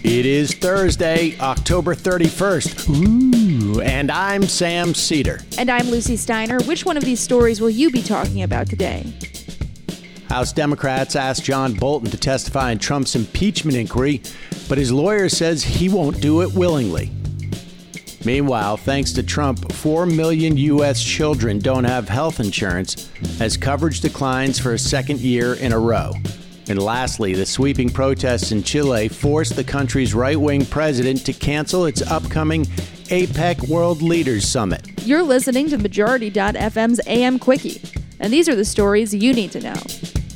It is Thursday, October 31st. Ooh, and I'm Sam Cedar. And I'm Lucy Steiner. Which one of these stories will you be talking about today? House Democrats asked John Bolton to testify in Trump's impeachment inquiry, but his lawyer says he won't do it willingly. Meanwhile, thanks to Trump, 4 million U.S. children don't have health insurance as coverage declines for a second year in a row. And lastly, the sweeping protests in Chile forced the country's right-wing president to cancel its upcoming APEC World Leaders Summit. You're listening to Majority.fm's AM Quickie, and these are the stories you need to know.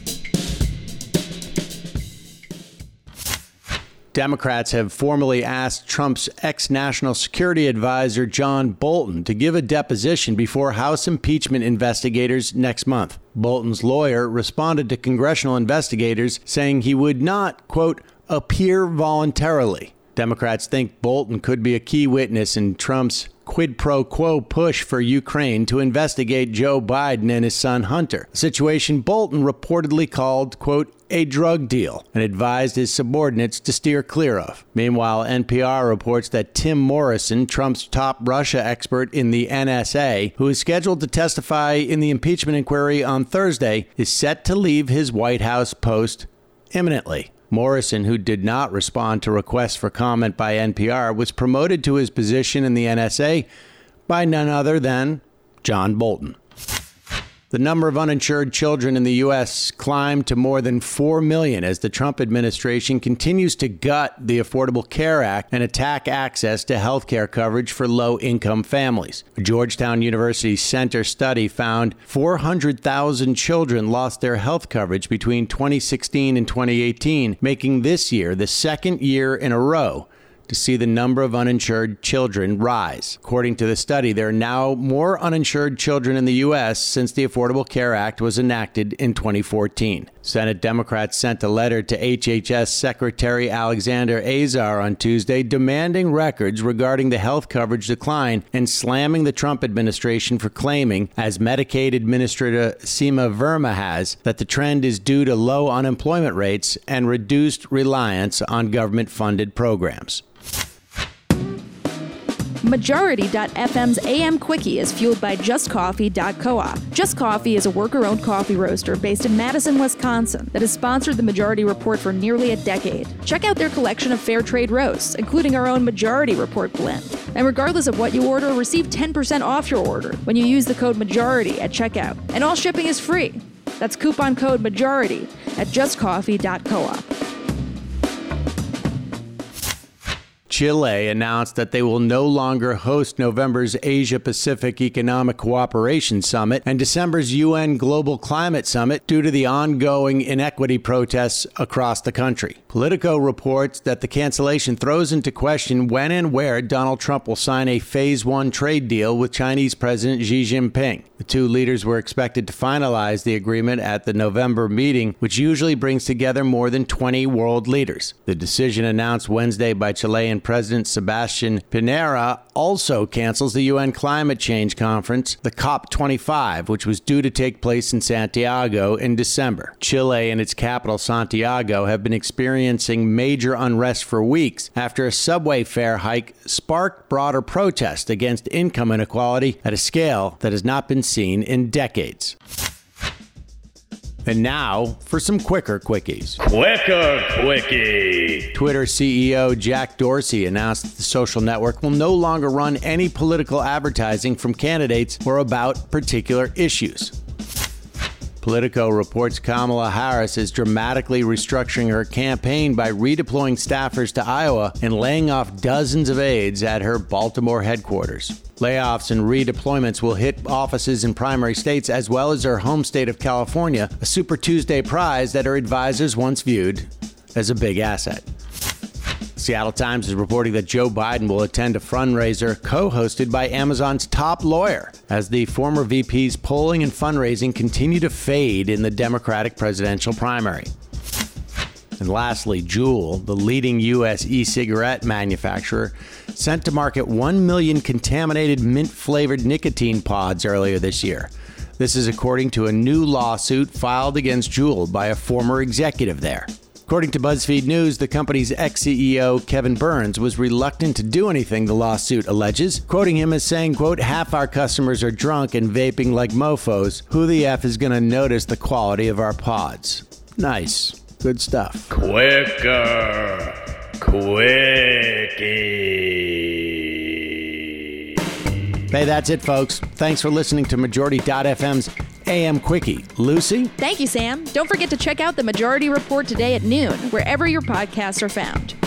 Democrats have formally asked Trump's ex-national security advisor John Bolton to give a deposition before House impeachment investigators next month. Bolton's lawyer responded to congressional investigators saying he would not, quote, appear voluntarily. Democrats think Bolton could be a key witness in Trump's quid pro quo push for Ukraine to investigate Joe Biden and his son Hunter, a situation Bolton reportedly called, quote, a drug deal, and advised his subordinates to steer clear of. Meanwhile, NPR reports that Tim Morrison, Trump's top Russia expert in the NSA, who is scheduled to testify in the impeachment inquiry on Thursday, is set to leave his White House post imminently. Morrison, who did not respond to requests for comment by NPR, was promoted to his position in the NSA by none other than John Bolton. The number of uninsured children in the U.S. climbed to more than 4 million as the Trump administration continues to gut the Affordable Care Act and attack access to health care coverage for low-income families. A Georgetown University Center study found 400,000 children lost their health coverage between 2016 and 2018, making this year the second year in a row to see the number of uninsured children rise. According to the study, there are now more uninsured children in the U.S. since the Affordable Care Act was enacted in 2014. Senate Democrats sent a letter to HHS Secretary Alexander Azar on Tuesday demanding records regarding the health coverage decline and slamming the Trump administration for claiming, as Medicaid Administrator Seema Verma has, that the trend is due to low unemployment rates and reduced reliance on government-funded programs. Majority.fm's AM Quickie is fueled by JustCoffee.coop. Just Coffee is a worker-owned coffee roaster based in Madison, Wisconsin that has sponsored the Majority Report for nearly a decade. Check out their collection of fair trade roasts, including our own Majority Report blend. And regardless of what you order, receive 10% off your order when you use the code MAJORITY at checkout. And all shipping is free. That's coupon code MAJORITY at JustCoffee.coop. Chile announced that they will no longer host November's Asia-Pacific Economic Cooperation Summit and December's UN Global Climate Summit due to the ongoing inequity protests across the country. Politico reports that the cancellation throws into question when and where Donald Trump will sign a Phase 1 trade deal with Chinese President Xi Jinping. The two leaders were expected to finalize the agreement at the November meeting, which usually brings together more than 20 world leaders. The decision announced Wednesday by Chilean President Sebastián Piñera also cancels the UN Climate Change Conference, the COP25, which was due to take place in Santiago in December. Chile and its capital, Santiago, have been experiencing major unrest for weeks after a subway fare hike sparked broader protest against income inequality at a scale that has not been seen in decades. And now for some quicker quickies. Quicker Quickie. Twitter CEO Jack Dorsey announced that the social network will no longer run any political advertising from candidates or about particular issues. Politico reports Kamala Harris is dramatically restructuring her campaign by redeploying staffers to Iowa and laying off dozens of aides at her Baltimore headquarters. Layoffs and redeployments will hit offices in primary states as well as her home state of California, a Super Tuesday prize that her advisors once viewed as a big asset. Seattle Times is reporting that Joe Biden will attend a fundraiser co-hosted by Amazon's top lawyer as the former VP's polling and fundraising continue to fade in the Democratic presidential primary. And lastly, Juul, the leading U.S. e-cigarette manufacturer, sent to market 1 million contaminated mint-flavored nicotine pods earlier this year. This is according to a new lawsuit filed against Juul by a former executive there. According to BuzzFeed News, the company's ex-CEO, Kevin Burns, was reluctant to do anything the lawsuit alleges, quoting him as saying, quote, half our customers are drunk and vaping like mofos. Who the F is going to notice the quality of our pods? Nice. Good stuff. Quaker Quickie. Hey, that's it, folks. Thanks for listening to Majority.fm's AM Quickie. Lucy? Thank you, Sam. Don't forget to check out the Majority Report today at noon, wherever your podcasts are found.